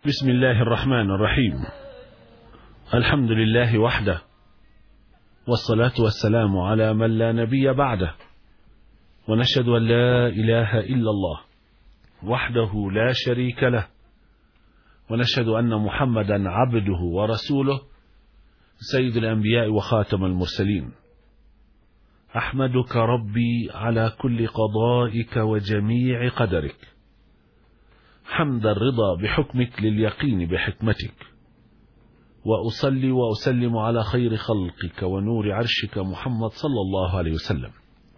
بسم الله الرحمن الرحيم. الحمد لله وحده، والصلاة والسلام على من لا نبي بعده، ونشهد أن لا إله إلا الله وحده لا شريك له، ونشهد أن محمدا عبده ورسوله سيد الأنبياء وخاتم المرسلين. أحمدك ربي على كل قضائك وجميع قدرك، حمد الرضا بحكمك لليقين بحكمتك، وأصلي وأسلم على خير خلقك ونور عرشك محمد صلى الله عليه وسلم.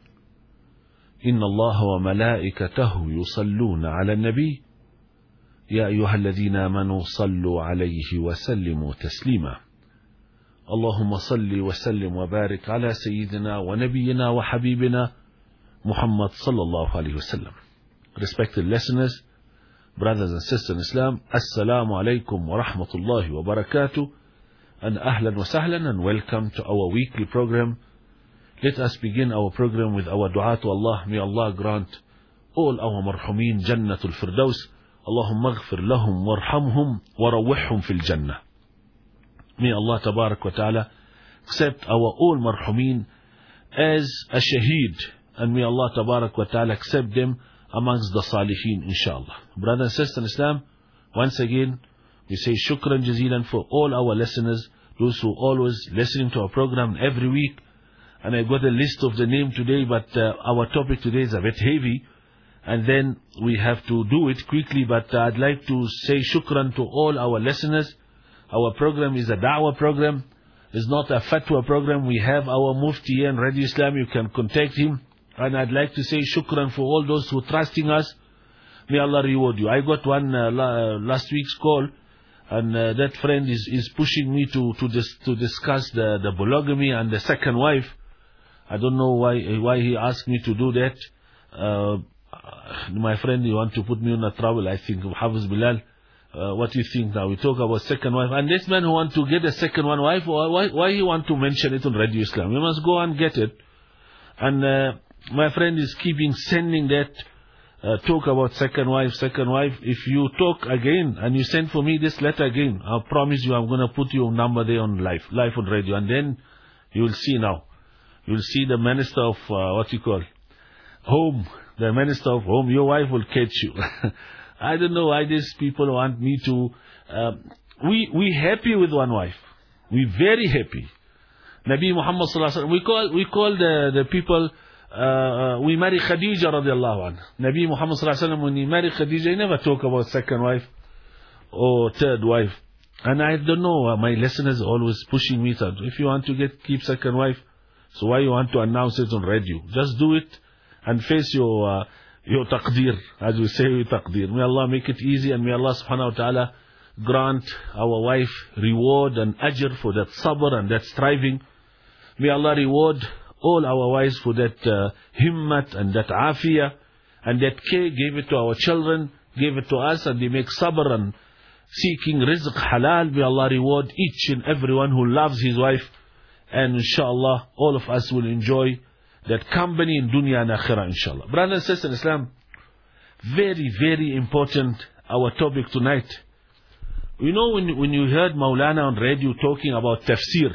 إن الله وملائكته يصلون على النبي، يا أيها الذين آمنوا صلوا عليه وسلموا تسليما. اللهم صل وسلم وبارك على سيدنا ونبينا وحبيبنا Muhammad sallallahu alayhi wasallam. Respected listeners, brothers and sisters in Islam, Assalamu alaikum wa rahmatullahi wa barakatuh, and ahlan wa sahlan, and welcome to our weekly program. Let us begin our program with our dua to Allah. May Allah grant all our marhumin Jannatul Firdaus. Allahumma aghfir lahum warhamhum warawihhum fil Jannah. May Allah tabarak wa ta'ala accept our all marhumin as a shaheed, and may Allah tabarak wa ta'ala accept them amongst the salihin, inshallah. Brothers and sisters in Islam, once again we say shukran jazilan for all our listeners, those who always listening to our program every week. And I got a list of the name today, but our topic today is a bit heavy, and then we have to do it quickly. But I'd like to say shukran to all our listeners. Our program is a da'wah program. It's not a fatwa program. We have our mufti and Radio Islam. You can contact him. And I'd like to say shukran for all those who are trusting us. May Allah reward you. I got one last week's call, and that friend is pushing me to discuss the polygamy and the second wife. I don't know why he asked me to do that. My friend, you want to put me in a trouble, I think. Hafiz Bilal, what do you think now? We talk about second wife, and this man who want to get a second wife, why he want to mention it on Radio Islam? You must go and get it. And my friend is keeping sending that talk about second wife. If you talk again and you send for me this letter again, I promise you I'm going to put your number there on live on radio, and then you will see now. You will see the minister of home, the minister of home. Your wife will catch you. I don't know why these people want me to. We happy with one wife. We very happy. Nabi Muhammad sallallahu alaihi wasallam. We call the people. We marry Khadija radiallahu anha. Nabi Muhammad sallallahu alaihi wasallam, when he married Khadija, he never talk about second wife or third wife. And I don't know, my listeners are always pushing me that if you want to keep second wife, so why you want to announce it on radio? Just do it and face your taqdeer, as we say, your taqdeer. May Allah make it easy, and may Allah subhanahu wa ta'ala grant our wife reward and ajr for that sabr and that striving. May Allah reward all our wives for that himmat and that afiyah and that care. Gave it to our children, gave it to us, and they make sabr and seeking rizq halal. May Allah reward each and everyone who loves his wife, and inshallah all of us will enjoy that company in dunya and akhirah, inshallah. Brothers and sisters in Islam, very, very important our topic tonight. You know, when you heard Maulana on radio talking about tafsir,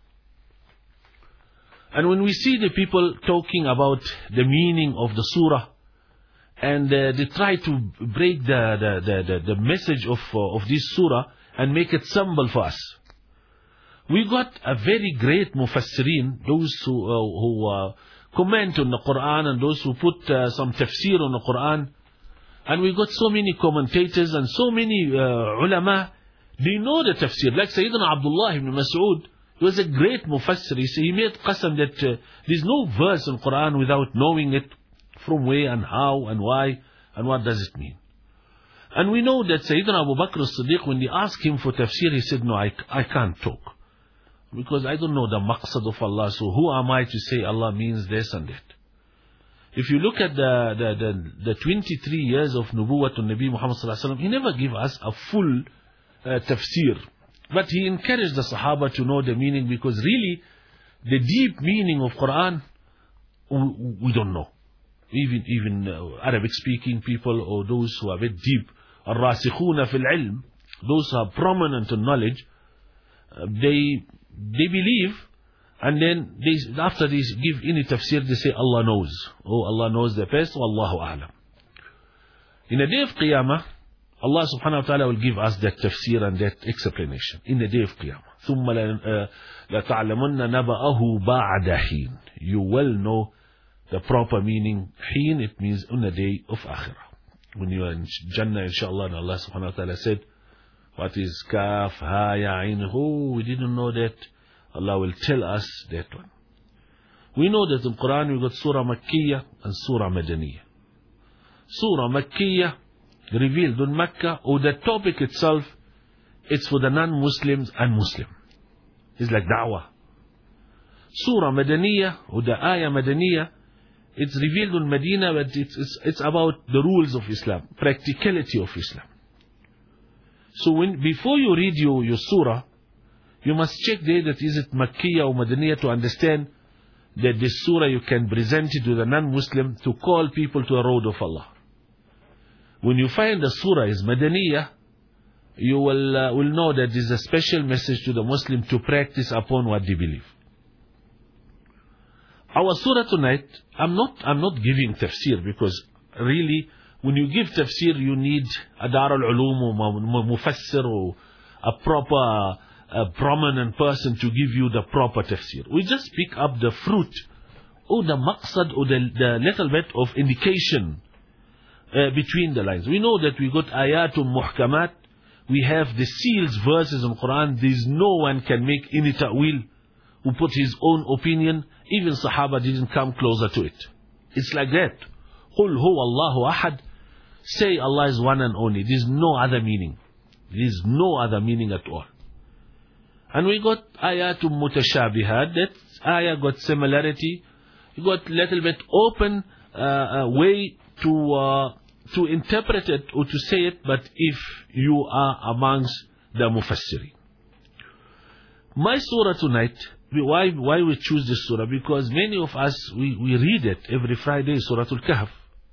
and when we see the people talking about the meaning of the surah, and they try to break the message of this surah and make it simple for us. We got a very great mufassirin, those who comment on the Quran, and those who put some tafsir on the Quran. And we got so many commentators and so many ulama. They know the tafsir. Like Sayyidina Abdullah ibn Mas'ud, he was a great mufassir. He made qasam that there's no verse in Quran without knowing it from where and how and why and what does it mean. And we know that Sayyidina Abu Bakr as-Siddiq, when they asked him for tafsir, he said, no, I can't talk, because I don't know the maqsad of Allah. So who am I to say Allah means this and that? If you look at the 23 years of Nubuwwat on Nabi Muhammad sallallahu alaihi wasallam, he never gave us a full tafsir. But he encouraged the Sahaba to know the meaning, because really the deep meaning of Quran we don't know. Even Arabic speaking people, or those who are very deep, الراسخون في العلم, those who are prominent in knowledge, they believe, and then after they give any tafsir, they say Allah knows. Oh, Allah knows the best, Wallahu a'lam. In the day of Qiyamah, Allah subhanahu wa ta'ala will give us that tafsir and that explanation. In the day of Qiyamah. ثُمَّ لَتَعْلَمُنَّ نَبَأَهُ بَعْدَ حِينٍ. You will know the proper meaning. Heen, it means on the day of Akhirah. When you are in Jannah, inshallah, and Allah subhanahu wa ta'ala said, what is Kaf, Ha, Ya, Ain? Oh, we didn't know that. Allah will tell us that one. We know that in Quran we got Surah Makkiyah and Surah Madaniyah. Surah Makkiyah revealed in Mecca, or the topic itself, it's for the non-Muslims and Muslim. It's like da'wah. Surah Madaniyah, or the ayah Madaniyah, it's revealed in Medina, but it's about the rules of Islam, practicality of Islam. So before you read your surah, you must check there that is it Makkiyah or Madaniyah, to understand that this surah you can present it to the non-Muslim to call people to the road of Allah. When you find the surah is Madaniyah, you will know that there is a special message to the Muslim to practice upon what they believe. Our surah tonight, I'm not giving tafsir, because really when you give tafsir you need a Dar al-Ulum or Mufassir or a proper prominent person to give you the proper tafsir. We just pick up the fruit or the maqsad or the little bit of indication between the lines. We know that we got ayatul muhkamat. We have the seals verses in Quran. There's no one can make any ta'wil who put his own opinion. Even Sahaba didn't come closer to it. It's like that. Qul huwa Allahu ahad. Say Allah is one and only. There's no other meaning. There's no other meaning at all. And we got ayatul mutashabihat. That ayah got similarity. You got little bit open way to interpret it or to say it, but if you are amongst the mufassiri. My surah tonight, why we choose this surah? Because many of us, we read it every Friday, Surah Al-Kahf.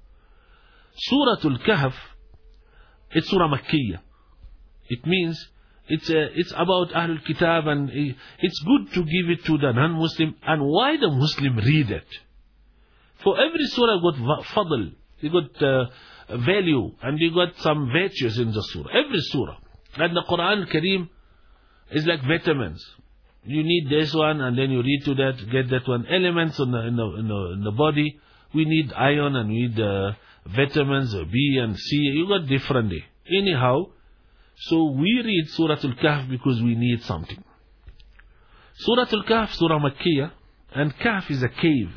Surah Al-Kahf, it's Surah Makkiyah. It means it's about Ahlul Kitab, and it's good to give it to the non-Muslim. And why the Muslim read it? For every surah got fadl, they got value, and they got some virtues in the surah. Every surah. And the Quran Kareem is like vitamins. You need this one, and then you read to that, get that one. Elements in the body. We need iron, and we need vitamins, B and C. You got different day. Anyhow, so we read Surah Al-Kahf because we need something. Surah Al-Kahf, Surah Makkiyah, and Kahf is a cave.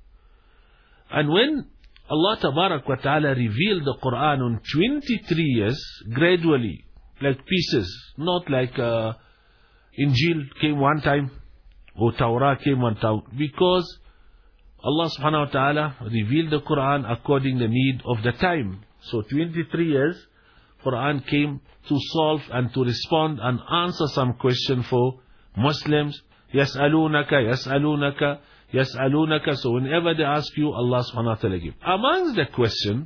And when Allah Tabarak wa Ta'ala revealed the Quran in 23 years, gradually, like pieces, not like Injil came one time, or Torah came one time, because Allah Subhanahu wa Ta'ala revealed the Quran according to the need of the time. So 23 years, Quran came to solve and to respond and answer some question for Muslims. Yas'alunaka, yas'alunaka, yas'alunaka. So whenever they ask you, Allah subhanahu wa ta'ala give. Amongst the question,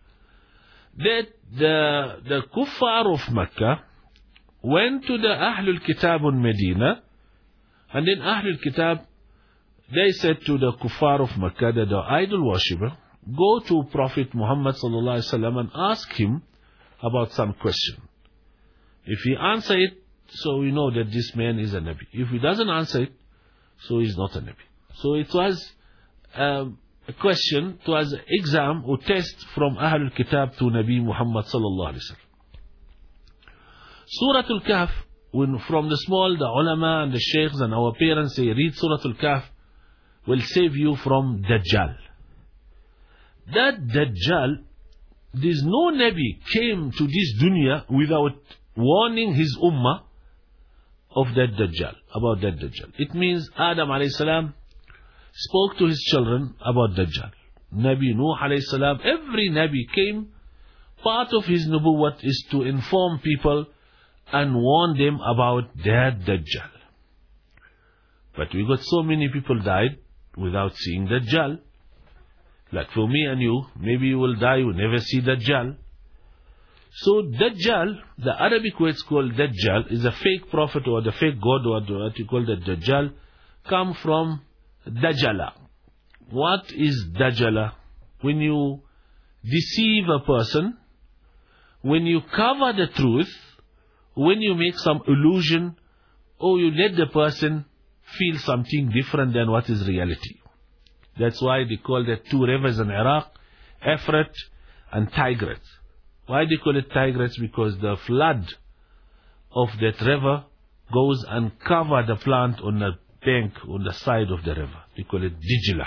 that the kuffar of Mecca went to the Ahlul Kitab in Medina, and then Ahlul Kitab, they said to the kuffar of Mecca, that the idol worshipper, go to Prophet Muhammad sallallahu alaihi wasallam and ask him about some question. If he answer it, so we know that this man is a Nabi. If he doesn't answer it, so he's not a Nabi. So it was a question, it was an exam or test from Ahlul Kitab to Nabi Muhammad sallallahu alaihi wasallam. Surah Al-Kahf, when from the small, the ulama and the sheikhs and our parents say, read Surah Al-Kahf, will save you from Dajjal. That Dajjal, there's no Nabi came to this dunya without warning his ummah of that Dajjal, about that Dajjal. It means Adam alayhi salam spoke to his children about Dajjal. Nabi Nuh alayhi salam, every Nabi came, part of his nubuwwat is to inform people and warn them about that Dajjal. But we got so many people died without seeing Dajjal. Like for me and you, maybe you will die, you never see Dajjal. So Dajjal, the Arabic word is called Dajjal, is a fake prophet or the fake god, or what you call the Dajjal, come from Dajjala. What is Dajjala? When you deceive a person, when you cover the truth, when you make some illusion, or you let the person feel something different than what is reality. That's why they call the two rivers in Iraq, Euphrates and Tigris. Why they call it Tigris? Because the flood of that river goes and covers the plant on the bank, on the side of the river. They call it Dijla.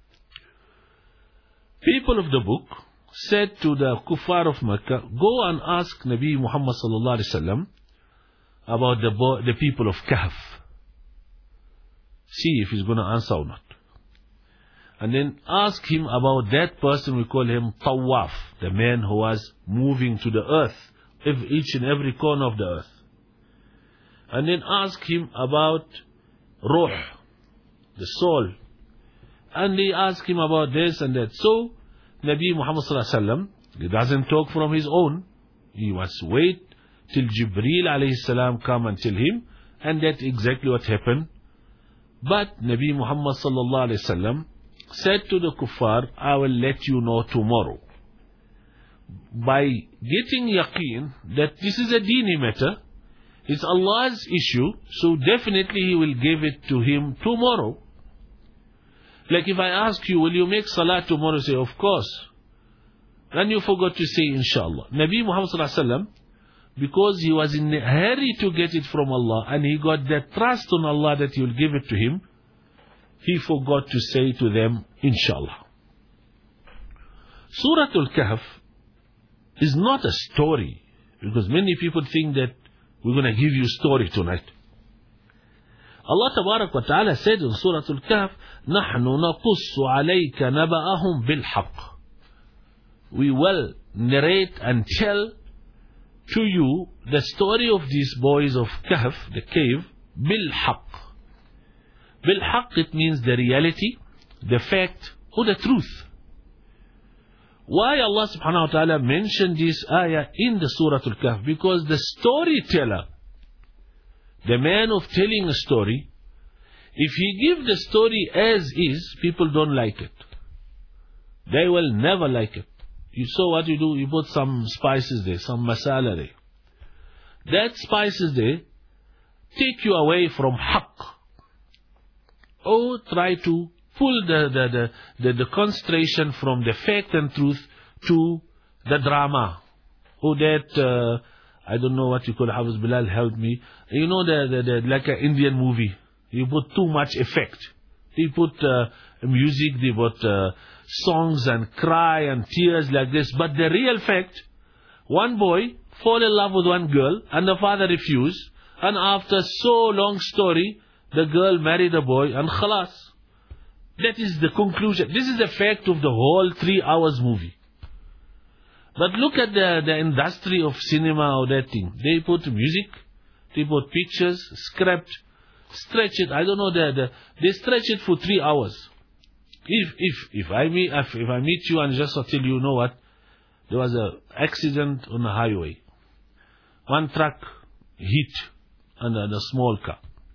People of the book said to the kuffar of Mecca, go and ask Nabi Muhammad sallallahu alaihi wasallam about the people of Kahf. See if he's going to answer or not. And then ask him about that person, we call him Tawaf, the man who was moving to the earth, each and every corner of the earth. And then ask him about Ruh, the soul. And they ask him about this and that. So, Nabi Muhammad sallallahu alaihi wasallam, he doesn't talk from his own. He must wait till Jibreel alayhi salam come and tell him. And that's exactly what happened. But Nabi Muhammad sallallahu alaihi wasallam said to the kuffar, I will let you know tomorrow. By getting yaqeen that this is a dini matter, it's Allah's issue, so definitely He will give it to him tomorrow. Like if I ask you, will you make salah tomorrow? Say, of course. Then you forgot to say, inshallah. Nabi Muhammad sallallahu alaihi wasallam, because he was in a hurry to get it from Allah, and he got that trust on Allah that He will give it to him, he forgot to say to them, inshallah. Surah Al-Kahf is not a story, because many people think that we're going to give you a story tonight. Allah Tabarak wa Ta'ala said in Surah Al-Kahf, نَحْنُ نَقُصُّ عَلَيْكَ نَبَأَهُمْ بِالْحَقِّ. We will narrate and tell to you the story of these boys of Kahf, the cave, بِالْحَقِّ. Bil-haq, it means the reality, the fact, or the truth. Why Allah subhanahu wa ta'ala mentioned this ayah in the Surah Al-Kahf? Because the storyteller, the man of telling a story, if he gives the story as is, people don't like it. They will never like it. You saw what you do, you put some spices there, some masala there. That spices there take you away from haqq. Or try to pull the concentration from the fact and truth to the drama. Or that, I don't know what you call it, Hafiz Bilal helped me. You know, like an Indian movie. You put too much effect. They put music, they put songs and cry and tears like this. But the real fact, one boy fall in love with one girl and the father refused. And after so long story, the girl married the boy and khalas. That is the conclusion. This is the fact of the whole 3 hours movie. But look at the industry of cinema or that thing. They put music, they put pictures, script, stretch it. I don't know, they stretch it for 3 hours. If I meet you and just tell you, you know what, there was an accident on the highway. One truck hit under a small car.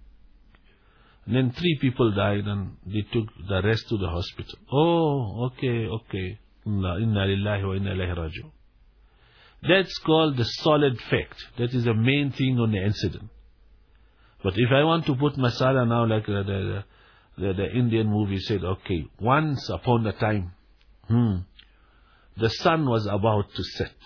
And then 3 people died and they took the rest to the hospital. Oh, okay. Inna lillahi wa inna ilayhi raji'un. That's called the solid fact. That is the main thing on the incident. But if I want to put masala now, like the Indian movie said, okay, once upon a time, the sun was about to set.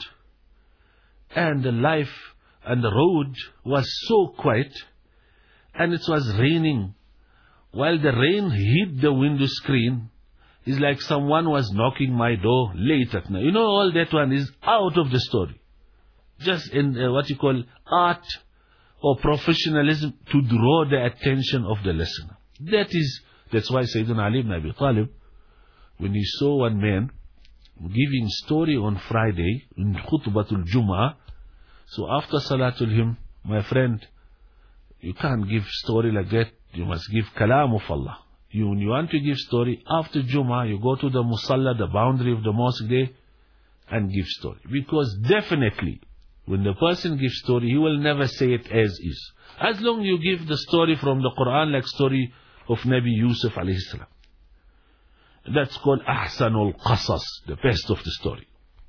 And the life and the road was so quiet, and it was raining. While the rain hit the window screen, it's like someone was knocking my door late at night. You know, all that one is out of the story. Just in what you call art or professionalism to draw the attention of the listener. That's why Sayyidina Ali ibn Abi Talib, when he saw one man giving story on Friday in Khutbatul Jum'ah, so after Salatul him, my friend, you can't give story like that. You must give kalam of Allah. When you want to give story, after Jummah, you go to the Musalla, the boundary of the mosque there, and give story. Because definitely, When the person gives story, he will never say it as is. As long you give the story from the Quran, like story of Nabi Yusuf alayhi salam. That's called Ahsanul Qasas, the best of the story.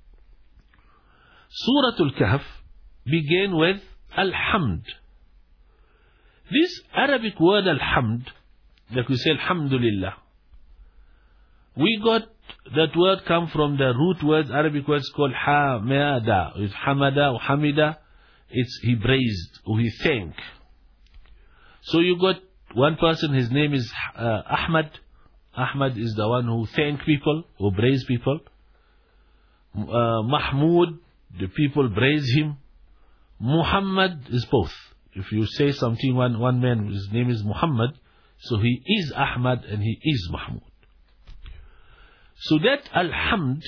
Surah Al-Kahf began with Alhamd. This Arabic word Alhamd, like we say Alhamdulillah, we got that word come from the root words, Arabic words called Hamada. It's Hamada or Hamida. It's he praised or he thanked. So you got one person, his name is Ahmad. Ahmad is the one who thank people, who praise people. Mahmud, the people praise him. Muhammad is both. If you say something, one man, his name is Muhammad, so he is Ahmad and he is Mahmud. So that Alhamd,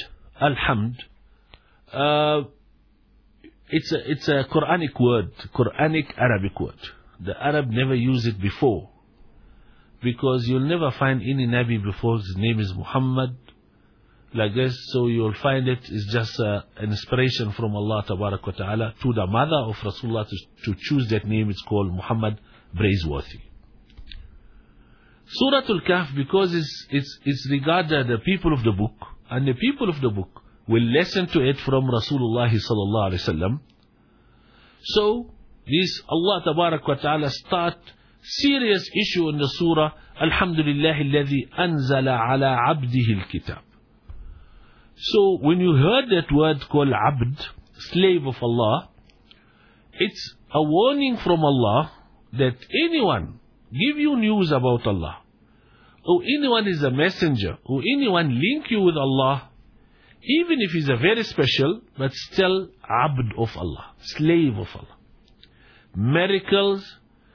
it's a Quranic word, Quranic Arabic word. The Arab never used it before, because you'll never find any Nabi before his name is Muhammad like this. So you'll find it is just an inspiration from Allah Tabarak wa Ta'ala to the mother of Rasulullah to choose that name. It's called Muhammad, praiseworthy. Surah Al-Kahf, because it's regarded the people of the book, and the people of the book will listen to it from Rasulullah sallallahu alaihi wasallam. So this Allah Tabarak wa Ta'ala start serious issue in the surah. Alhamdulillah alladhi anzala ala abdihi al-kitab. So when you heard that word called abd, slave of Allah, it's a warning from Allah that anyone give you news about Allah, or anyone is a messenger, or anyone link you with Allah, even if he's a very special, but still abd of Allah, slave of Allah. Miracles,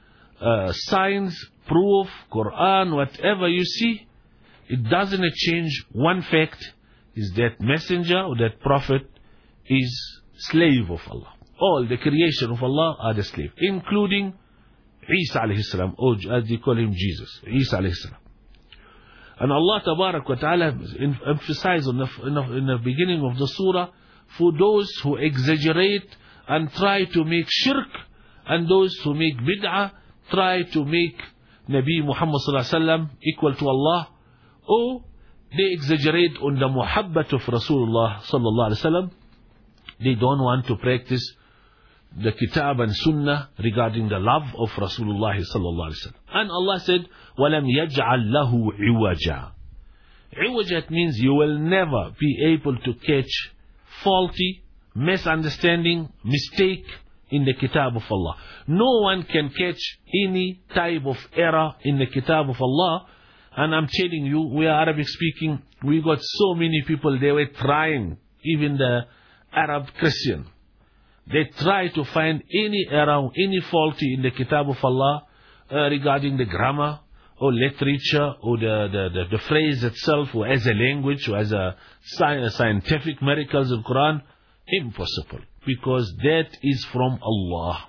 signs, proof, Quran, whatever you see, it doesn't change one fact, is that messenger or that prophet is slave of Allah. All the creation of Allah are the slave, including Isa alayhi salam, or as they call him Jesus, Isa alayhi salam. And Allah Tabarak wa Ta'ala emphasized in the beginning of the surah, for those who exaggerate and try to make shirk, and those who make bid'ah, try to make Nabi Muhammad sallallahu alaihi wasallam equal to Allah, or they exaggerate on the muhabbat of Rasulullah sallallahu alaihi wasallam. They don't want to practice the Kitab and Sunnah regarding the love of Rasulullah sallallahu alaihi wasallam. And Allah said, وَلَمْ يَجْعَلْ لَهُ عِوَجًا. Iwajat means you will never be able to catch faulty, misunderstanding, mistake in the Kitab of Allah. No one can catch any type of error in the Kitab of Allah. And I'm telling you, we are Arabic speaking, we got so many people, they were trying, even the Arab Christian, they try to find any error, any faulty in the Kitab of Allah regarding the grammar or literature or the phrase itself, or as a language, or as a scientific miracles of Quran. Impossible, because that is from Allah.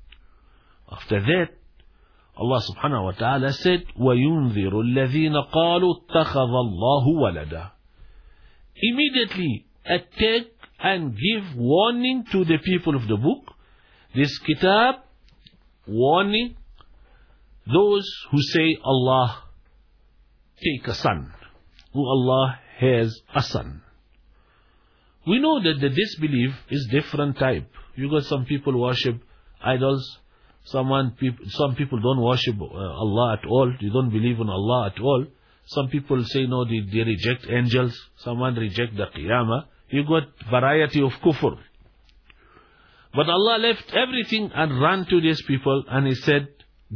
After that, Allah subhanahu wa ta'ala said, وَيُنذِرُ الَّذِينَ قَالُوا اتَّخَذَ اللَّهُ وَلَدًا. Immediately attack and give warning to the people of the book. This kitab, warning those who say Allah take a son, who Allah has a son. We know that the disbelief is different type. You got some people worship idols. Some people don't worship Allah at all. They don't believe in Allah at all. Some people say no, they reject angels. Someone reject the Qiyamah. You got variety of kufr. But Allah left everything and ran to these people, and He said,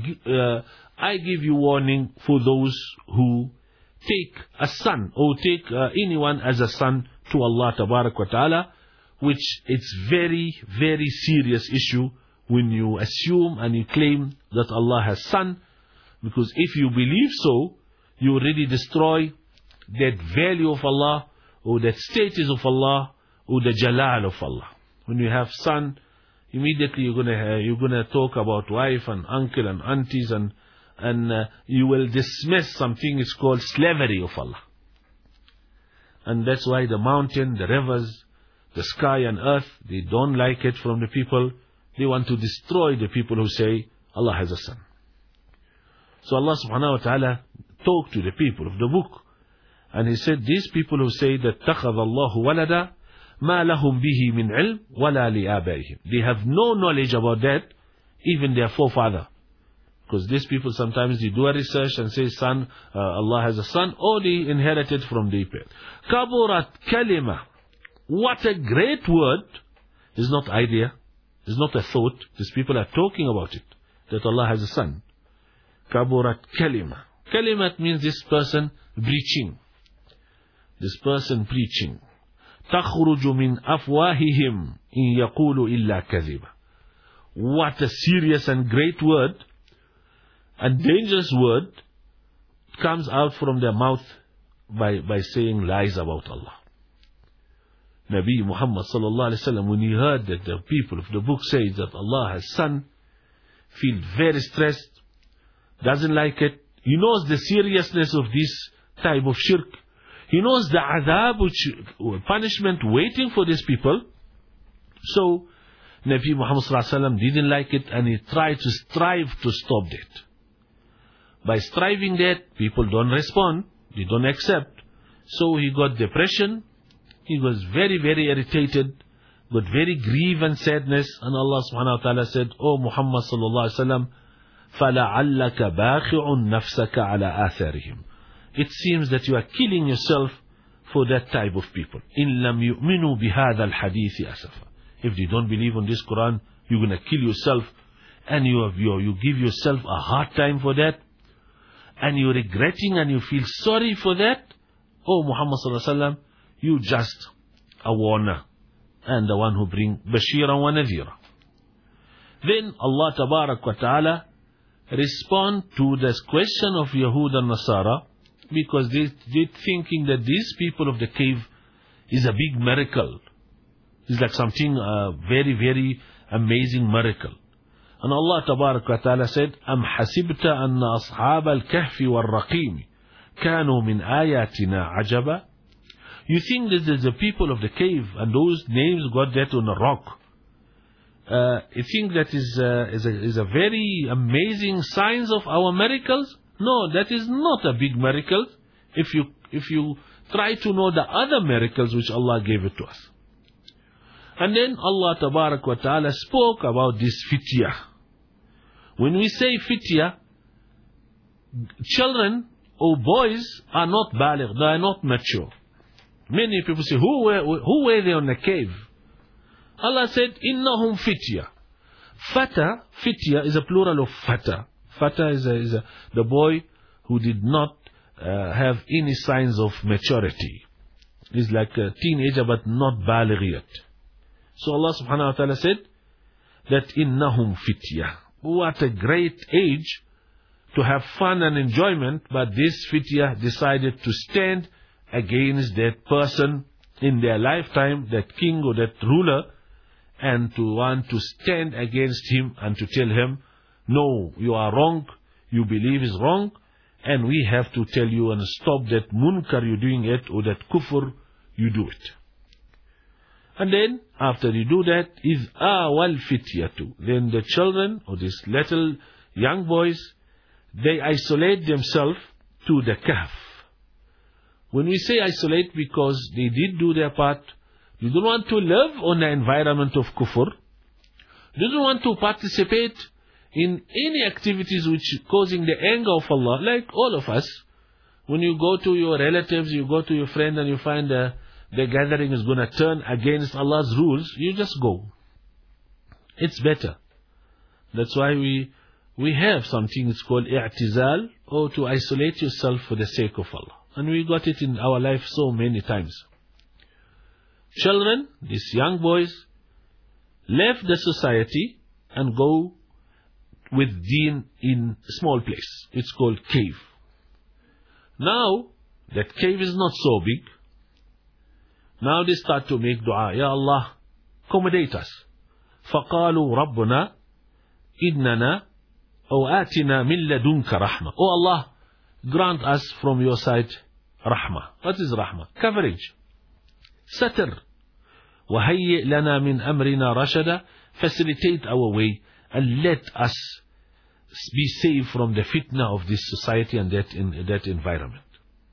I give you warning for those who take a son, or take anyone as a son to Allah Tabarak wa Ta'ala, which it's very, very serious issue when you assume and you claim that Allah has son, because if you believe so, you already destroy that value of Allah, or that status of Allah, or the jalal of Allah. When you have son, immediately you're gonna talk about wife and uncle and aunties, and you will dismiss something is called slavery of Allah. And that's why the mountain, the rivers, the sky and earth. They don't like it from the people. They want to destroy the people who say Allah has a son. So Allah subhanahu wa ta'ala talked to the people of the book, and He said, these people who say that اتخذ الله ولدا ما لهم به من علم ولا لآبائهم. They have no knowledge about that, even their forefather. Because these people sometimes they do a research and say Allah has a son, or they inherited from the parents. Kaburat kalima. What a great word. Is not idea. Is not a thought. These people are talking about it, that Allah has a son. Kaburat kalima. Kalimat means this person preaching. This person preaching. تخرج من أفواههم إن يقول إلا كذبا. What a serious and great word and dangerous word comes out from their mouth by saying lies about Allah. Nabi Muhammad sallallahu alaihi wasallam, when he heard that the people of the book say that Allah has son, feel very stressed, doesn't like it. He knows the seriousness of this type of shirk. He knows the adhab, punishment waiting for these people. So Nabi Muhammad sallallahu alaihi wasallam didn't like it, and he tried to strive to stop that. By striving that, people don't respond, they don't accept. So he got depression, he was very, very irritated, got very grief and sadness, and Allah subhanahu wa ta'ala said, O Muhammad sallallahu alaihi wasallam, فَلَعَلَّكَ بَاخِعٌ نَفْسَكَ عَلَى آثَارِهِمْ. It seems that you are killing yourself for that type of people. إِن لَمْ يُؤْمِنُوا بِهَذَا الْحَدِيثِ أَسَفًا. If they don't believe in this Quran, you're going to kill yourself, and you give yourself a hard time for that, and you're regretting and you feel sorry for that. Oh Muhammad sallallahu alaihi wasallam, you just a warner and the one who bring Bashira wa Nadhira. Then Allah Tabarak wa Ta'ala respond to this question of Yahud and Nasara, because they're thinking that these people of the cave is a big miracle. It's like something very, very amazing miracle. And Allah Tabarak wa Ta'ala said, أَمْ حَسِبْتَ أَنَّ أَصْحَابَ الْكَهْفِ وَالرَّقِيمِ كَانُوا مِنْ آيَاتِنَا عَجَبًا. You think that the people of the cave and those names got that on a rock. You think that is a very amazing signs of our miracles? No, that is not a big miracle. If you try to know the other miracles which Allah gave it to us. And then Allah Tabarak wa Ta'ala spoke about this fityah. When we say fityah, children or boys are not baligh, they are not mature. Many people say, who were they on the cave? Allah said, innahum fityah. Fata, fityah is a plural of fata. Fata is the boy who did not have any signs of maturity. He's like a teenager but not baligh yet. So Allah subhanahu wa ta'ala said that innahum fityah. What a great age to have fun and enjoyment, but this fityah decided to stand against that person in their lifetime, that king or that ruler, and to want to stand against him and to tell him, no, you are wrong, you believe is wrong, and we have to tell you and stop that munkar you're doing it, or that kufr, you do it. And then, after you do that, is awal fityatu. Then the children, or these little young boys, they isolate themselves to the kahf. When we say isolate, because they did do their part, they don't want to live on the environment of kufr. They don't want to participate in any activities which causing the anger of Allah, like all of us. When you go to your relatives, you go to your friend and you find the gathering is going to turn against Allah's rules, you just go. It's better. That's why we have something it's called i'tizal, or to isolate yourself for the sake of Allah. And we got it in our life so many times. Children, these young boys, left the society and go with deen in small place. It's called cave. Now, that cave is not so big. Now they start to make dua. Ya Allah, accommodate us. فَقَالُوا رَبُّنَا إِنَّنَا أَوْ آتِنَا مِنْ لَدُنْكَ رَحْمَةً. Oh Allah, grant us from your side rahmah. What is rahmah? Coverage. Satir. وَهَيِّئْ لَنَا مِنْ أَمْرِنَا رَشَدًا. Facilitate our way and let us be safe from the fitna of this society and that environment.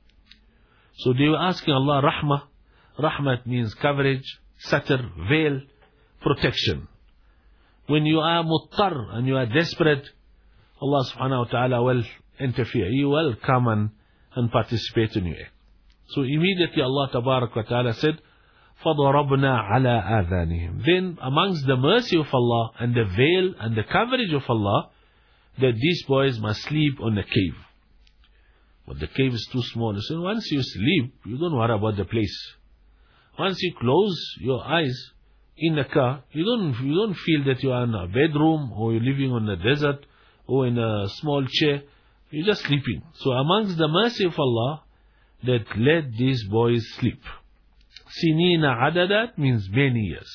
So they were asking Allah Rahmah. Rahmat means coverage, satr, veil, protection. When you are muttar and you are desperate, Allah subhanahu wa ta'ala will interfere. He will come and participate in your act. So immediately Allah tabarak wa ta'ala said, فَضَرَبْنَا عَلَىٰ آذَانِهِمْ. Then amongst the mercy of Allah and the veil and the coverage of Allah, that these boys must sleep on a cave. But the cave is too small. So once you sleep, you don't worry about the place. Once you close your eyes in the car, you don't feel that you are in a bedroom or you're living on the desert or in a small chair. You're just sleeping. So amongst the mercy of Allah, that let these boys sleep. Sinina adadat means many years.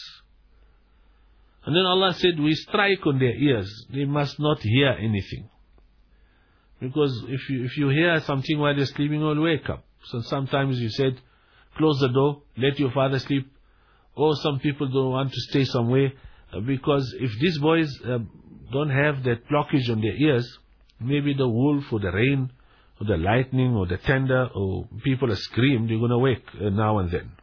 And then Allah said, we strike on their ears. They must not hear anything. Because if you hear something while you're sleeping, you'll wake up. So sometimes you said, close the door, let your father sleep. Or some people don't want to stay somewhere. Because if these boys don't have that blockage on their ears, maybe the wolf or the rain or the lightning or the thunder or people are screaming, they're going to wake now and then.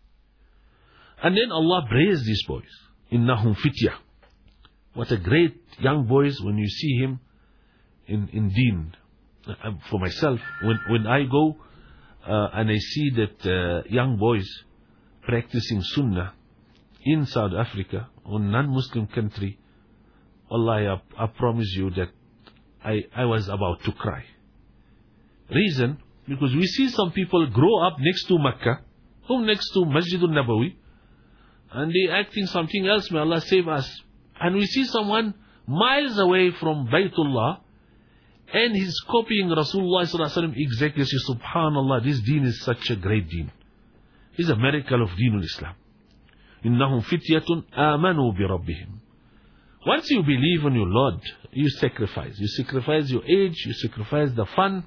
And then Allah praised these boys. Innahum fitya. What a great young boys when you see him in deen. For myself, when I go and I see that young boys practicing sunnah in South Africa or non-Muslim country, Allah, I promise you that I was about to cry. Reason? Because we see some people grow up next to Mecca, or next to Masjidul Nabawi, and they acting something else. May Allah save us. And we see someone miles away from Baytullah, and he's copying Rasulullah sallallahu alaihi wasallam exactly. So, subhanallah, this deen is such a great deen. It's a miracle of Deenul Islam. Innahum fityatun amanu bi rabbihim. Once you believe in your Lord, you sacrifice. You sacrifice your age, you sacrifice the fun.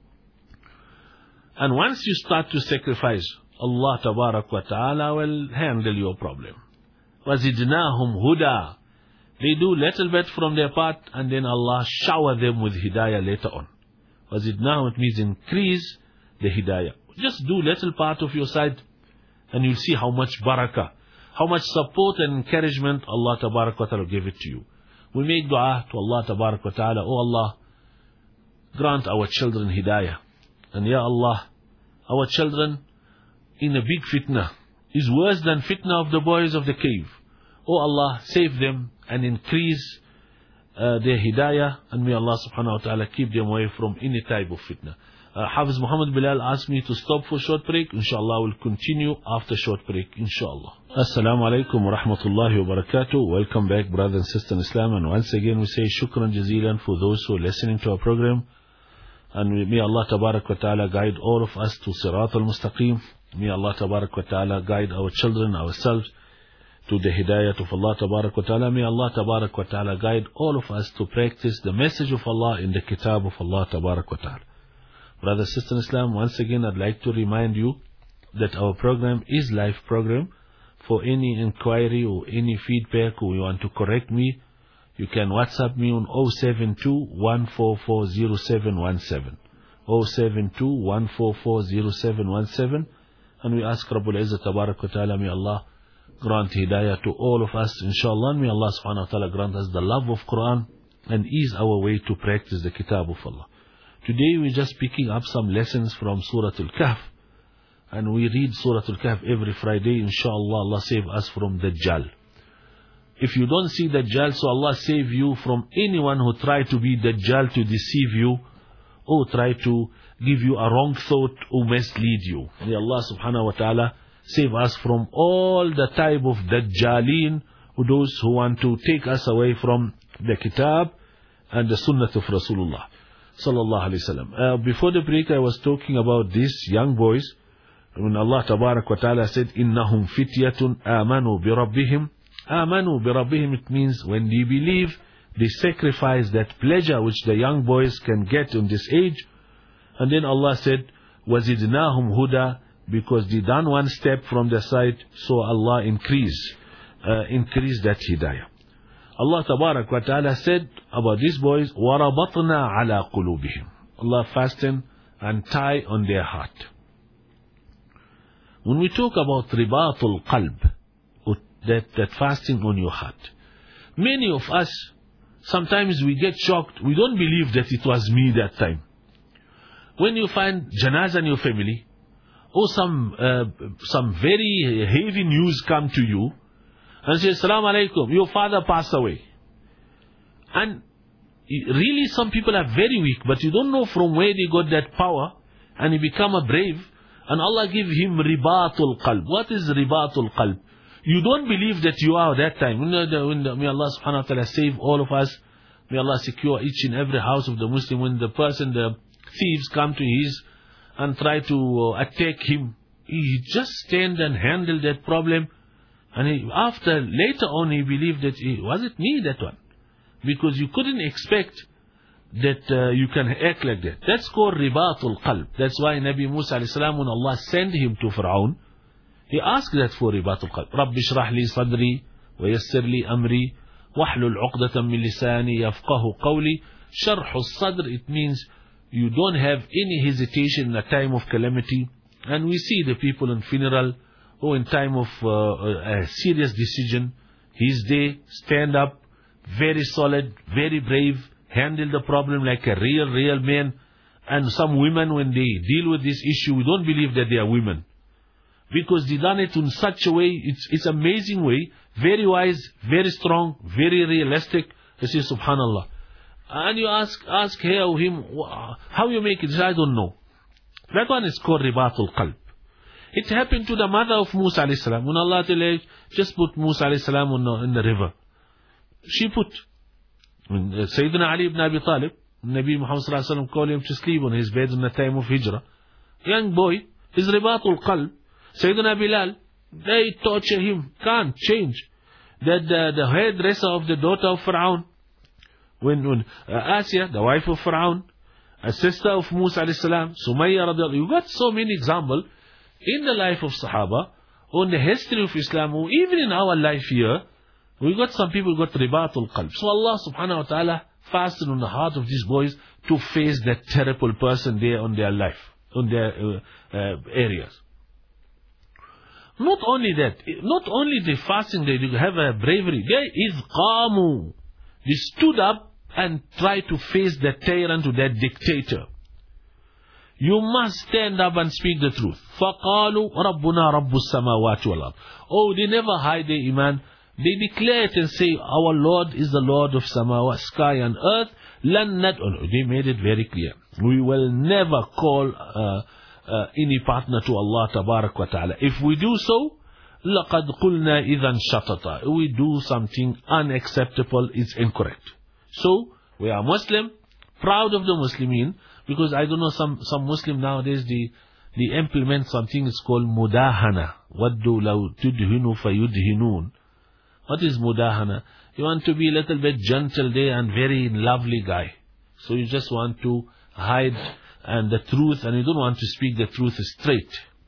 And once you start to sacrifice, Allah tabarak wa ta'ala will handle your problem. وَزِدْنَاهُمْ huda. They do little bit from their part, and then Allah shower them with hidayah later on. وَزِدْنَاهُمْ, it means increase the hidayah. Just do little part of your side, and you'll see how much barakah, how much support and encouragement Allah tabarak wa ta'ala will give it to you. We make dua to Allah tabarak wa ta'ala, oh Allah, grant our children hidayah. And ya Allah, our children in a big fitna is worse than fitna of the boys of the cave. Oh Allah, save them and increase their hidayah, and may Allah subhanahu wa ta'ala keep them away from any type of fitna. Hafiz Muhammad Bilal asked me to stop for short break. Inshallah, we'll continue after short break. Inshallah. Assalamu alaikum wa rahmatullahi wa barakatuh. Welcome back, brothers and sisters in Islam. And once again, we say shukran jazilan for those who are listening to our program. And may Allah tabarak wa ta'ala guide all of us to Sirat al-Mustaqim. May Allah tabarak wa ta'ala guide our children, ourselves, to the hidayah of Allah tabarak wa ta'ala. May Allah tabarak wa ta'ala guide all of us to practice the message of Allah in the kitab of Allah tabarak wa ta'ala. Brothers and sisters in Islam, once again I'd like to remind you that our program is live program. For any inquiry or any feedback, or you want to correct me, you can WhatsApp me on 072-144-0717. 072-144-0717. And we ask Rabbul Izzat Tabarak wa Ta'ala, may Allah grant hidayah to all of us, inshallah. May Allah subhanahu wa ta'ala grant us the love of Quran and ease our way to practice the kitab of Allah. Today we're just picking up some lessons from Surah Al-Kahf. And we read Surah Al-Kahf every Friday, inshallah. Allah save us from Dajjal. If you don't see Dajjal, so Allah save you from anyone who try to be Dajjal to deceive you, or try to give you a wrong thought or mislead you. May Allah subhanahu wa ta'ala save us from all the type of Dajjalin, those who want to take us away from the kitab and the sunnah of Rasulullah sallallahu alaihi wasallam. Before the break, I was talking about these young boys. When Allah tabarak wa ta'ala said, Innahum fityatun amanu bi rabbihim. Amanu bi rabbihim, it means when they believe, they sacrifice that pleasure which the young boys can get in this age. And then Allah said, وَزِدْنَاهُمْ huda. because they done one step from the side, so Allah increase that hidayah. Allah Tabarak wa Ta'ala said about these boys, وَرَبَطْنَا عَلَى قُلُوبِهِمْ. Allah fastened and tie on their heart. When we talk about ribatul qalb, that fasting on your heart, many of us, sometimes we get shocked. We don't believe that it was me that time. When you find janazah in your family, or some very heavy news come to you, and say, Assalamu alaikum, your father passed away. And really some people are very weak, but you don't know from where they got that power, and he become a brave, and Allah give him ribatul qalb. What is ribatul qalb? You don't believe that you are that time. May Allah subhanahu wa ta'ala save all of us. May Allah secure each and every house of the Muslim. When the thieves come to his and try to attack him, he just stand and handle that problem. And later on he believed that, was it me that one? Because you couldn't expect that you can act like that. That's called ribatul qalb. That's why Nabi Musa alayhi salam, when Allah sent him to Fir'aun, he asked that for ribatul qalb. Rabbi shrah li sadri wa yassir li amri wahlul uqdatan min lisani yafqahu qawli. Sharh al-sadr, it means you don't have any hesitation in a time of calamity. And we see the people in funeral, or in time of a serious decision, he's there, stand up, very solid, very brave, handle the problem like a real man. And some women, when they deal with this issue, we don't believe that they are women, because they done it in such a way, it's amazing way, very wise, very strong, very realistic. They say, subhanallah. And you ask her or him, how you make it? I don't know. That one is called ribatul qalb. It happened to the mother of Musa alayhi salam. When Allah just put Musa alayhi salam in the river, she put Sayyidina Ali ibn Abi Talib, Nabi Muhammad sallallahu alayhi wa sallam, called him to sleep on his bed in the time of Hijrah. Young boy, his ribatul qalb. Sayyidina Bilal, they torture him, can't change. That the hairdresser of the daughter of Fir'aun, when Asya, the wife of Fir'aun, a sister of Musa alayhi salam, Sumayya radiallahu, you got so many examples in the life of Sahaba, on the history of Islam, or even in our life here. We got some people got ribatul qalb. So Allah subhanahu wa ta'ala fastened on the heart of these boys to face that terrible person there on their life, on their areas. Not only that, not only the fasting, they have a bravery. They izqamu. They stood up and tried to face that tyrant, to that dictator. You must stand up and speak the truth. فَقَالُوا رَبُّنَا رَبُّ السَّمَاوَاتِ وَالْأَرْضِ. Oh, they never hide their iman. They declare it and say, our Lord is the Lord of Samawat, sky and earth. They made it very clear. We will never call any partner to Allah Tabarak wa Ta'ala. If we do so, لَقَدْ قُلْنَا إِذًا شَطَطًا. We do something unacceptable, it's incorrect. So, we are Muslim, proud of the Muslimin, because I don't know, some Muslim nowadays, they implement something, it's called mudahana. وَدُّوا لَوْ تُدْهِنُوا فَيُدْهِنُونَ. What is mudahana? You want to be a little bit gentle there and very lovely guy. So you just want to hide and the truth, and you don't want to speak the truth straight.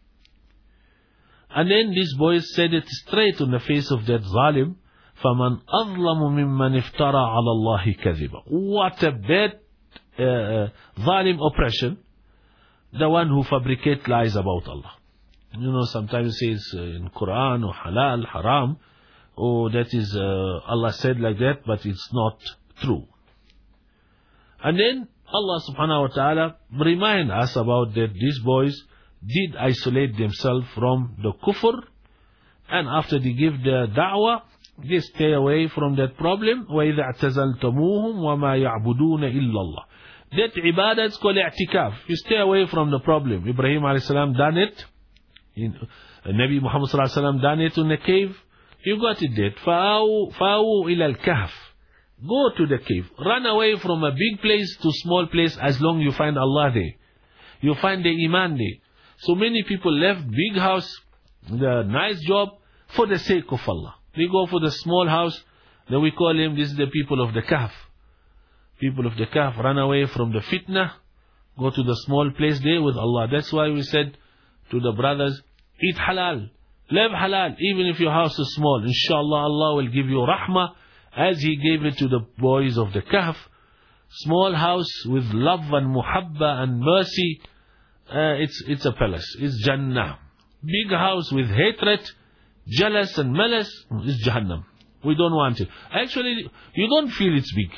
And then these boys said it straight on the face of that zalim. فَمَنْ أَظْلَمُ مِمَّنْ اِفْتَرَى عَلَى اللَّهِ كَذِبًا. What a bad zalim oppression. The one who fabricates lies about Allah. You know, sometimes it says in Quran or halal, haram, oh, that is, Allah said like that, but it's not true. And then Allah subhanahu wa ta'ala remind us about that these boys did isolate themselves from the kufr, and after they give the da'wah, they stay away from that problem. وَإِذَا اعْتَزَلْتَمُوهُمْ وَمَا يَعْبُدُونَ إِلَّا اللَّهِ. That ibadah is called i'tikaf. You stay away from the problem. Ibrahim alayhi salam done it. Nabi Muhammad sallallahu alayhi wa sallam done it in the cave. You got it there. فَأَوْ إِلَى الْكَهْفِ. Go to the cave. Run away from a big place to small place as long you find Allah there. You find the iman there. So many people left big house, the nice job, for the sake of Allah. They go for the small house. Then we call him, this is the people of the Kahf. People of the Kahf run away from the fitna. Go to the small place there with Allah. That's why we said, to the brothers, eat halal, live halal, even if your house is small. Inshallah, Allah will give you rahmah as He gave it to the boys of the Kahf. Small house with love and muhabba and mercy, it's a palace, it's Jannah. Big house with hatred, jealous and malice, is Jahannam. We don't want it. Actually, you don't feel it's big.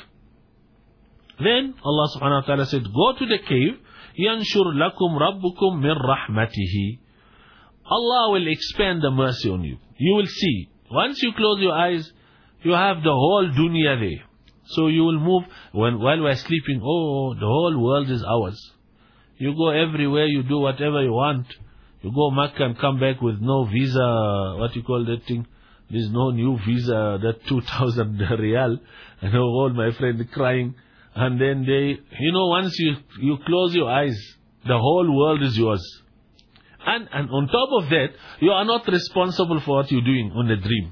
Then Allah subhanahu wa ta'ala said, go to the cave, يَنْشُرْ لَكُمْ رَبُّكُمْ مِنْ رَحْمَتِهِ. Allah will expand the mercy on you. You will see. Once you close your eyes, you have the whole dunya there. So you will move, while we're sleeping, the whole world is ours. You go everywhere, you do whatever you want. You go Makkah and come back with no visa, what you call that thing? There's no new visa, that 2,000 riyal. I know all my friends crying. And then once you close your eyes, the whole world is yours. And on top of that, you are not responsible for what you're doing on the dream.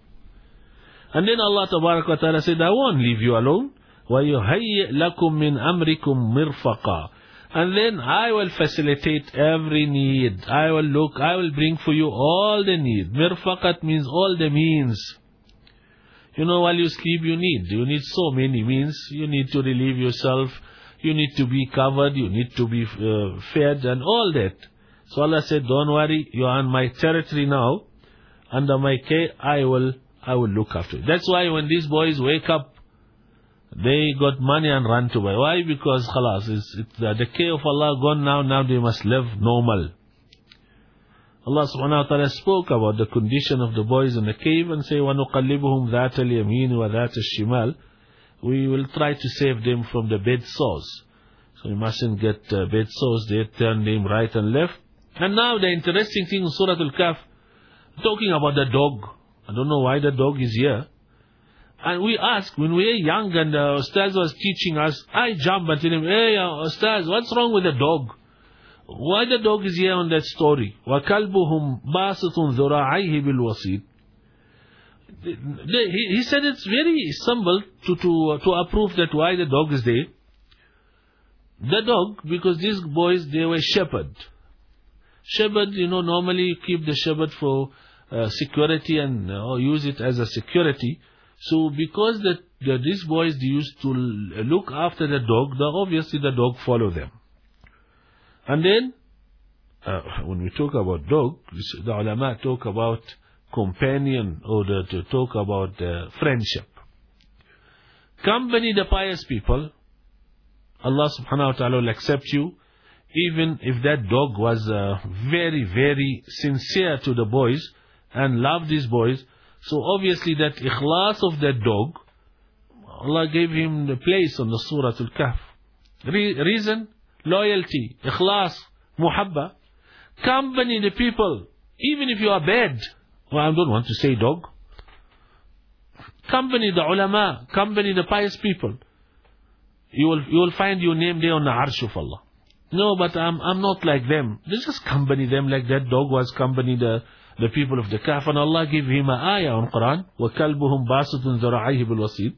And then Allah Tabarak wa Ta'ala said, I won't leave you alone. وَيُهَيِّئْ لَكُم مِّنْ أَمْرِكُمْ مِرْفَقًا. And then I will facilitate every need. I will bring for you all the need. Mirfaqat means all the means. While you sleep, you need so many means. You need to relieve yourself. You need to be covered. You need to be fed and all that. So Allah said, don't worry, you are on my territory now. Under my care, I will look after you. That's why when these boys wake up, they got money and run to buy. Why? Because khalas, the care of Allah gone now. Now they must live normal. Allah subhanahu wa ta'ala spoke about the condition of the boys in the cave and say, وَنُقَلِّبُهُمْ ذَاتَ الْيَمِينِ وَذَاتَ الشِّمَالِ. We will try to save them from the bed sores. So you mustn't get bed sores. They turn them right and left. And now the interesting thing in Surah Al-Kahf, talking about the dog. I don't know why the dog is here. And we ask, when we were young and Ustaz was teaching us, I jump and tell him, hey Ustaz, what's wrong with the dog? Why the dog is here on that story? وَكَلْبُهُمْ بَاسِطٌ ذُرَاعَيْهِ بِالْوَصِيدِ. He said it's very simple to approve that why the dog is there. The dog, because these boys, they were shepherd. Shepherd, normally you keep the shepherd for security and or use it as a security. So because these boys, they used to look after the dog, obviously the dog follow them. And then, when we talk about dog, the ulama talk about companion or to talk about friendship. Company the pious people, Allah subhanahu wa ta'ala will accept you, even if that dog was very, very sincere to the boys and loved these boys. So obviously that ikhlas of that dog, Allah gave him the place on the Surah Al-Kahf. Reason? Loyalty, ikhlas, muhabba. Company the people, even if you are bad. Well, I don't want to say dog. Company the ulama, company the pious people. You will find your name there on the arsh of Allah. No, but I'm not like them. Just company them like that dog was company the people of the Kahf. And Allah gave him an ayah on Quran. وَكَلْبُهُمْ بَاسِطٌ ذَرَعَيْهِ بِالْوَصِيدِ.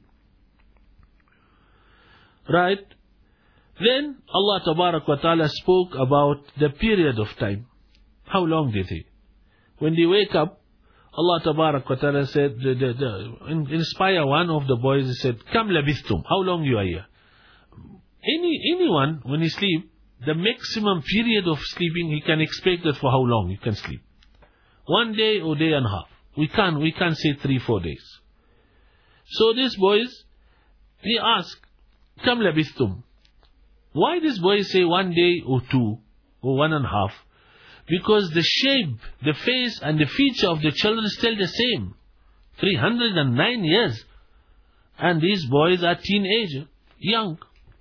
Right? Then Allah Tabarak wa Ta'ala spoke about the period of time. How long did he? When they wake up, Allah Tabarak wa Ta'ala said, inspire one of the boys, he said, Kam labithtum? How long you are here? Anyone, when he sleep, the maximum period of sleeping, he can expect that for how long you can sleep. 1 day or day and a half. We can't say 3-4 days. So these boys, he asked, Kam labithtum? Why these boys say 1 day or 2 or 1.5? Because the shape, the face and the feature of the children is still the same. 309 years. And these boys are teenagers, young.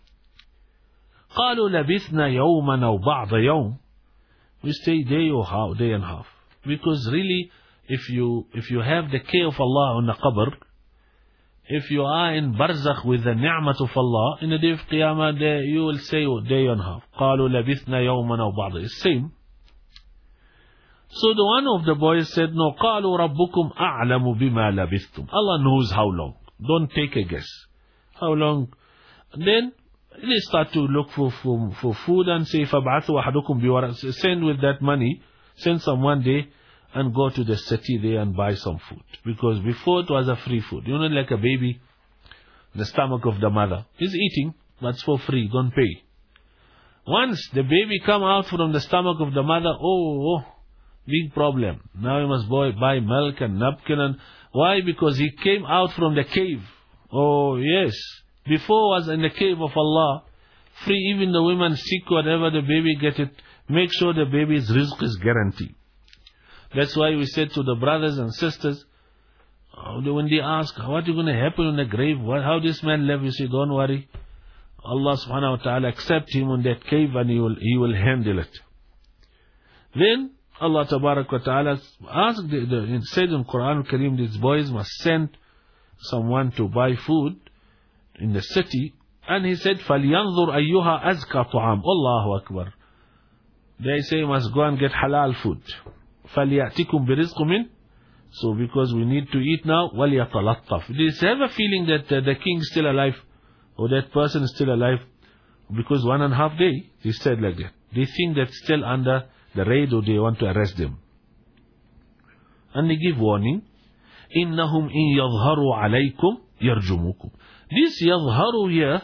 قالوا لبثنا يوما أو بعض يوم. We stay day and a half. Because really, if you have the care of Allah on the qabr, if you are in barzakh with the ni'mat of Allah, in the day of Qiyamah, you will say day and a half. قالوا لبثنا يوما أو بعض. It's same. So the one of the boys said, no, قالوا ربكم أعلم بما لبثتم. Allah knows how long. Don't take a guess. How long? Then They start to look for food and say, فَبْعَثُوا أَحَدُكُمْ بِوَرَقٍ. Send with that money, send someone there and go to the city there and buy some food. Because before it was a free food. You know, like a baby, the stomach of the mother. He's eating, but it's for free, don't pay. Once the baby come out from the stomach of the mother, big problem. Now you must buy milk and napkin. And why? Because he came out from the cave. Oh yes. Before was in the cave of Allah. Free, even the women sick, whatever the baby get it. Make sure the baby's rizq is guaranteed. That's why we said to the brothers and sisters, when they ask, what is going to happen in the grave? How this man live? You say, don't worry. Allah subhanahu wa ta'ala accept him in that cave and he will handle it. Then Allah tabarak wa ta'ala asked, it said in Quran al-Kareem, these boys must send someone to buy food in the city. And he said, فَلْيَنْظُرْ أَيُّهَا أَزْكَى طُعَامٍ. Allahu Akbar. They say must go and get halal food. فَلْيَأْتِكُمْ بِرِزْقُ مِنْ. So because we need to eat now, وَلْيَتَلَطَّفْ. They have a feeling that the king is still alive, or that person is still alive, because 1.5 days, he said like that. They think that's still under the raid, or they want to arrest them. And they give warning, إِنَّهُمْ إِن يَظْهَرُوا عَلَيْكُمْ يَرْجُمُوكُمْ. This يَظْهَرُوا here,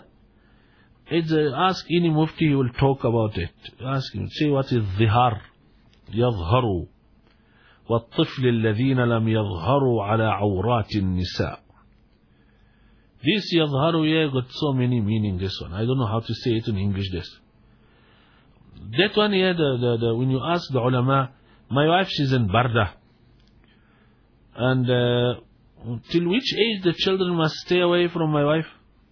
ask any mufti, he will talk about it. Ask him, say what is ظهار. يظهروا والطفل الذين لم يظهروا على عورات النساء. This يظهروا here got so many meaning, this one. I don't know how to say it in English, this. That one here, when you ask the ulama, my wife, she's in Barda. And till which age the children must stay away from my wife?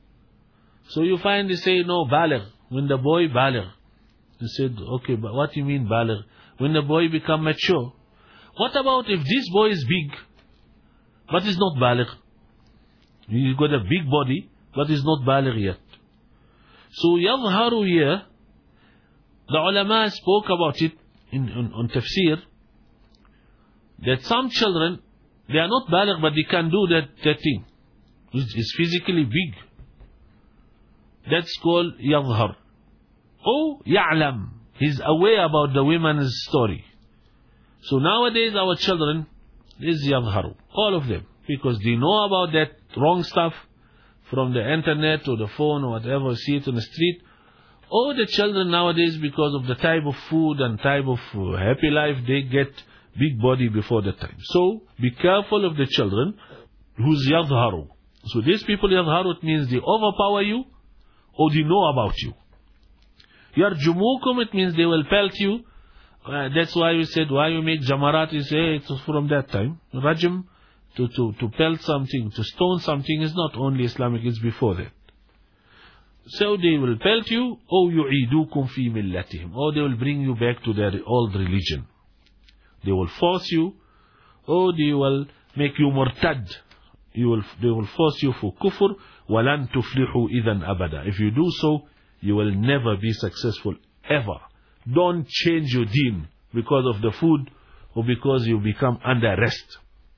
So you find they say, no, baligh. When the boy baligh. He said, okay, but what do you mean baligh? When the boy become mature. What about if this boy is big, but is not baligh? He's got a big body, but is not baligh yet. So yadharu here, the ulama spoke about it on tafsir, that some children, they are not baligh, but they can do that thing. It's physically big. That's called yadhar. Oh, ya'lam. He's aware about the women's story. So nowadays our children is yadharu. All of them. Because they know about that wrong stuff from the internet or the phone or whatever, see it on the street. All the children nowadays, because of the type of food and type of happy life, they get big body before the time. So be careful of the children who's yadharu. So these people yadharu, it means they overpower you or they know about you. Yarjumukum, it means they will pelt you. That's why we said, why you make jamarat, you say it's from that time. Rajm, to pelt something, to stone something is not only Islamic, it's before that. So they will pelt you, or yu'idukum fi millatihim, or they will bring you back to their old religion. They will force you, or they will make you murtad. They will force you for kufr, walan tuflihu idhan abada. If you do so, you will never be successful, ever. Don't change your deen because of the food or because you become under arrest.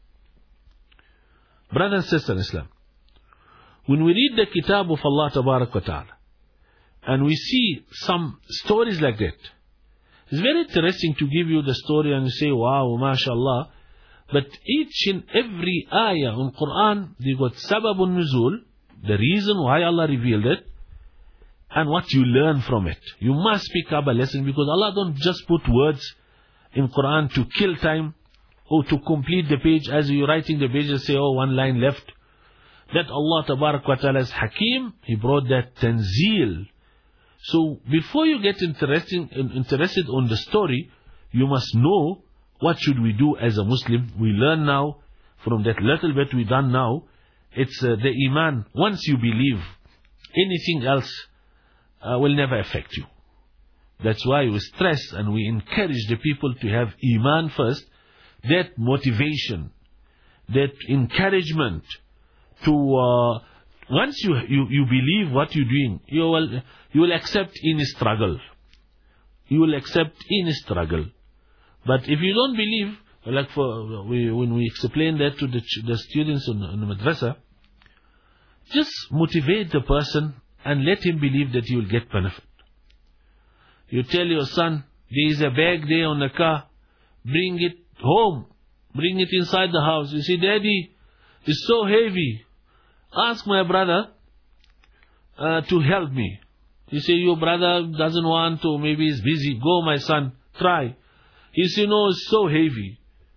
Brothers and sisters in Islam, when we read the kitab of Allah Tabarak wa Ta'ala, and we see some stories like that, it's very interesting to give you the story and you say, wow, mashallah. But each and every ayah in Quran, they got sababun nuzul, the reason why Allah revealed it, and what you learn from it. You must pick up a lesson, because Allah don't just put words in Quran to kill time or to complete the page. As you're writing the page, you say, oh, one line left. That Allah Tabarak wa Ta'ala is Hakim. He brought that tanzeel. So before you get interested on the story, you must know what should we do as a Muslim. We learn now from that little bit we done now. It's the iman. Once you believe, anything else will never affect you. That's why we stress and we encourage the people to have iman first. That motivation, that encouragement to once you believe what you're doing, you will accept any struggle. You will accept any struggle. But if you don't believe, like when we explain that to the students in the madrasa, just motivate the person and let him believe that he will get benefit. You tell your son, there is a bag there on the car, bring it home, bring it inside the house. You say, Daddy, it's so heavy. Ask my brother to help me. You say, your brother doesn't want to, maybe he's busy. Go, my son, try. He say, no, it's so heavy.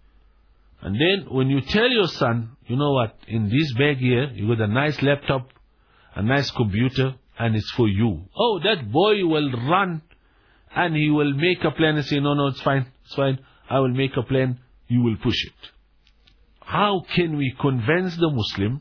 And then when you tell your son, you know what, in this bag here, you got a nice laptop, a nice computer, and it's for you. Oh, that boy will run, and he will make a plan and say, no, it's fine, I will make a plan, you will push it. How can we convince the Muslim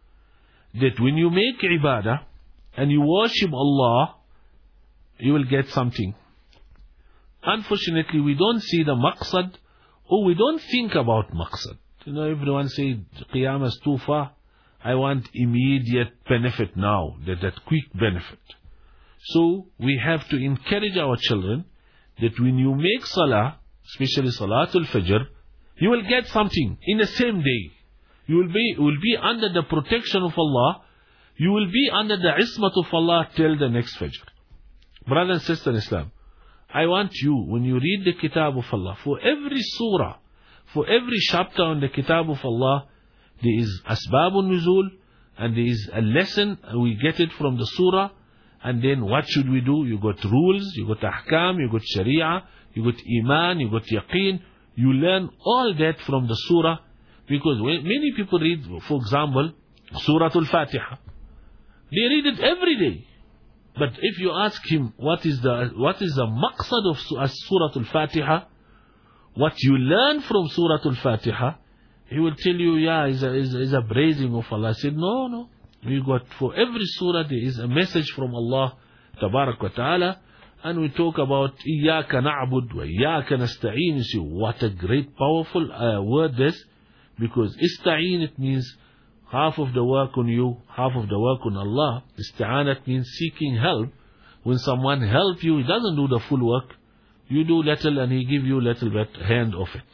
that when you make ibadah, and you worship Allah, you will get something? Unfortunately, we don't see the maqsad, or we don't think about maqsad. You know, everyone says, Qiyamah is too far. I want immediate benefit now, that quick benefit. So, we have to encourage our children that when you make salah, especially Salatul Fajr, you will get something in the same day. You will be under the protection of Allah. You will be under the ismat of Allah till the next Fajr. Brother and sister in Islam, I want you, when you read the Kitab of Allah, for every surah, for every chapter on the Kitab of Allah, there is Asbabun Nuzul, and there is a lesson, we get it from the surah, and then what should we do? You got rules, you got ahkam, you got sharia, you got iman, you got yaqeen. You learn all that from the surah, because many people read, for example, Surah Al-Fatiha. They read it every day. But if you ask him what is the maqsad of Surah Al-Fatiha, what you learn from Surah Al-Fatiha, he will tell you, is a praising of Allah. I said, no. We got, for every surah there is a message from Allah Tabarak wa Ta'ala, and we talk about Iyaka na'bud wa Iyaka nasta'een. You see, what a great powerful word this, because ista'een, it means half of the work on you, half of the work on Allah. Isti'anat means seeking help. When someone help you, he doesn't do the full work. You do little and he give you little bit hand of it.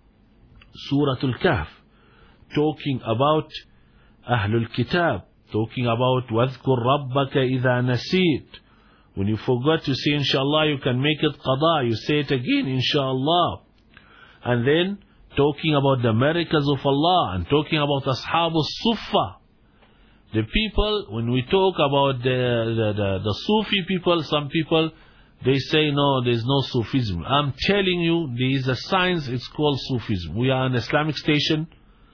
Surah Al-Kahf, talking about Ahlul Kitab, talking about وَاذْكُرْ رَبَّكَ إِذَا نَسِيت. When you forgot to say inshallah, you can make it qada. You say it again, inshallah. And then talking about the miracles of Allah, and talking about Ashab al-Suffa. The people, when we talk about the Sufi people, some people, they say, no, there is no Sufism. I'm telling you, there is a science, it's called Sufism. We are an Islamic station.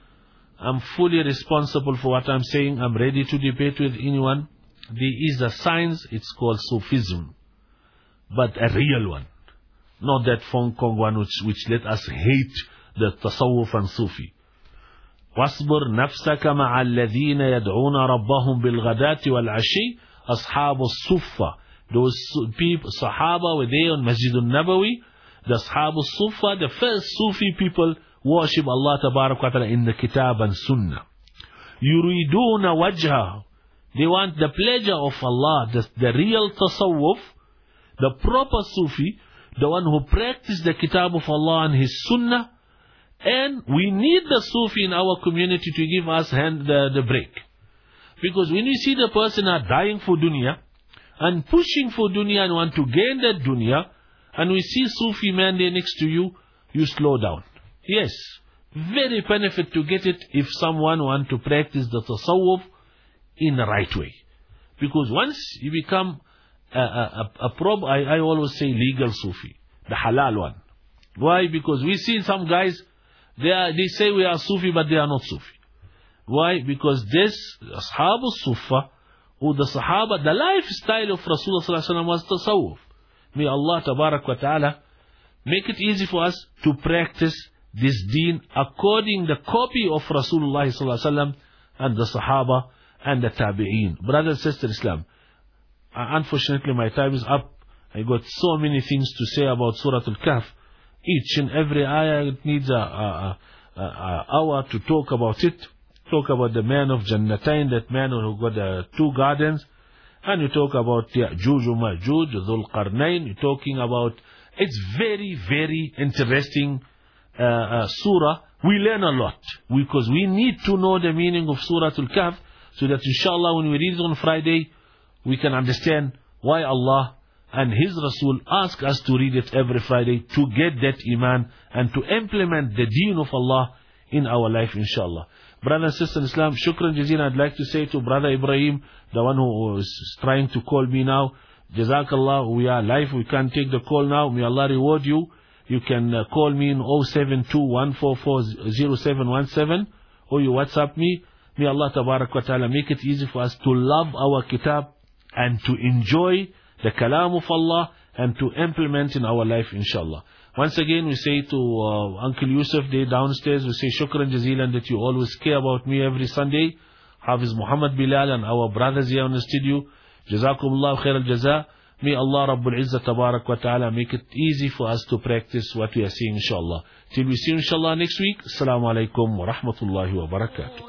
I'm fully responsible for what I'm saying. I'm ready to debate with anyone. There is a science, it's called Sufism. But a real one. Not that Hong Kong one which let us hate the Tasawwuf and Sufi. وَاصْبُرْ نَفْسَكَ مَعَ الَّذِينَ يَدْعُونَ رَبَّهُمْ بِالْغَدَاةِ وَالْعَشِيِّ أَصْحَابُ الصُّفَّةِ. Those people, Sahaba, were there on Masjid al-Nabawi. The Ashab al-Suffa, the first Sufi people, worship Allah Tabarak wa Ta'ala in the Kitab and Sunnah. يُرِيدُونَ وَجْهَهُ. They want the pleasure of Allah, the real Tasawwuf, the proper Sufi, the one who practices the Kitab of Allah and His Sunnah. And we need the Sufi in our community to give us the break. Because when you see the person are dying for dunya, and pushing for dunya and want to gain that dunya, and we see Sufi man there next to you, you slow down. Yes, very benefit to get it if someone want to practice the Tasawwuf in the right way. Because once you become I always say legal Sufi, the halal one. Why? Because we see some guys, they say we are Sufi, but they are not Sufi. Why? Because this Ashab al-Suffa, or the Sahaba, the lifestyle of Rasulullah sallallahu alaihi wasallam was Tasawwuf. May Allah Tabarak wa Ta'ala make it easy for us to practice this deen according the copy of Rasulullah sallallahu alaihi wasallam and the Sahaba and the Tabi'een. Brother and sister Islam, unfortunately my time is up. I got so many things to say about Surah Al-Kahf. Each and every ayah, it needs a hour to talk about it. Talk about the man of Jannatain, that man who got 2 gardens. And you talk about Ya'juj wa Ma'juj, Dhul Qarnayn. You're talking about, it's very, very interesting surah. We learn a lot, because we need to know the meaning of Surah Al-Kahf, so that inshallah when we read it on Friday, we can understand why Allah and His Rasul ask us to read it every Friday to get that iman and to implement the deen of Allah in our life, inshallah. Brother and sister in Islam, shukran jazeelan. I'd like to say to Brother Ibrahim, the one who is trying to call me now, Jazakallah, we are live, we can't take the call now. May Allah reward you. You can call me in 072-144-0717 or you WhatsApp me. May Allah Tabarak wa Ta'ala make it easy for us to love our kitab and to enjoy the kalam of Allah and to implement in our life, inshallah. Once again, we say to Uncle Yusuf there downstairs, we say shukran jazeelan that you always care about me every Sunday. Hafiz Muhammad Bilal and our brothers here in the studio, Jazakumullah khair al-jaza. May Allah Rabbul Izzah Tabarak wa Ta'ala make it easy for us to practice what we are saying, inshallah. Till we see you, inshallah, next week. Assalamu alaikum wa rahmatullahi wa barakatuh.